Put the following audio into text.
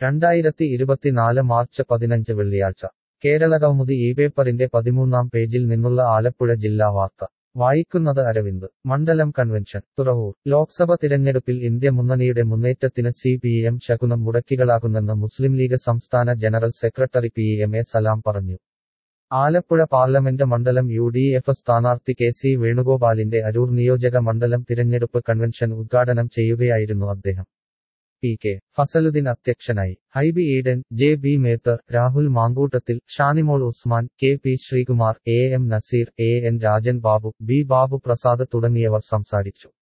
2024 March 15 വെള്ളിയാഴ്ച കേരളകൗമുദി പേപ്പറിന്റെ 13-ാം പേജിൽ നിന്നുള്ള ആലപ്പുഴ ജില്ലാ വാർത്ത വായിക്കുന്നത് അരവിന്ദ്. മണ്ഡലം കൺവെൻഷൻ തുറവൂർ. ലോക്സഭ തിരഞ്ഞെടുപ്പിൽ ഇന്ത്യ മുന്നണിയുടെ മുന്നേറ്റത്തിന് CPM ശകുനം മുടക്കികളാകുന്നെന്ന് മുസ്ലിം ലീഗ് സംസ്ഥാന general secretary PM A Salam പറഞ്ഞു. ആലപ്പുഴ പാർലമെന്റ് മണ്ഡലം UDF സ്ഥാനാർത്ഥി KC വേണുഗോപാലിന്റെ അരൂർ നിയോജക മണ്ഡലം തിരഞ്ഞെടുപ്പ് കൺവെൻഷൻ ഉദ്ഘാടനം ചെയ്യുകയായിരുന്നു അദ്ദേഹം. PK ഫസലുദ്ദീൻ അധ്യക്ഷനായി. Hibi Eden, JB Mather, Rahul Mamkootathil, Shanimol Usman, KP Sreekumar, AM Naseer, AN Rajan Babu, B Babu Prasad തുടങ്ങിയവർ സംസാരിച്ചു.